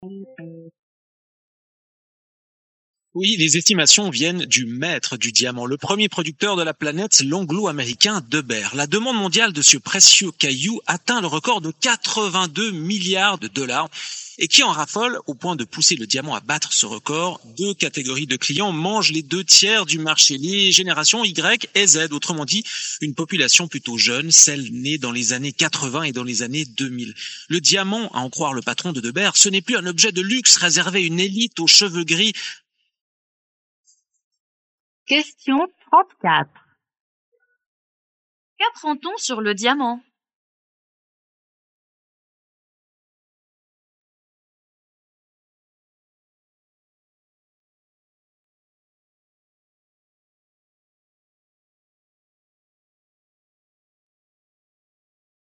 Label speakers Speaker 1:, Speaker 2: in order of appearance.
Speaker 1: Oui, les estimations viennent du maître du diamant, le premier producteur de la planète, l'anglo-américain Debert. La demande mondiale de ce précieux caillou atteint le record de 82 milliards de dollars. Et qui en raffole au point de pousser le diamant à battre ce record? Deux catégories de clients mangent les 2 tiers du marché, les générations Y et Z, autrement dit, une population plutôt jeune, celle née dans les années 80 et dans les années 2000. Le diamant, à en croire le patron de Debert, ce n'est plus un objet de luxe réservé à une élite aux cheveux gris.
Speaker 2: Question 34. Qu'apprend-on sur le diamant?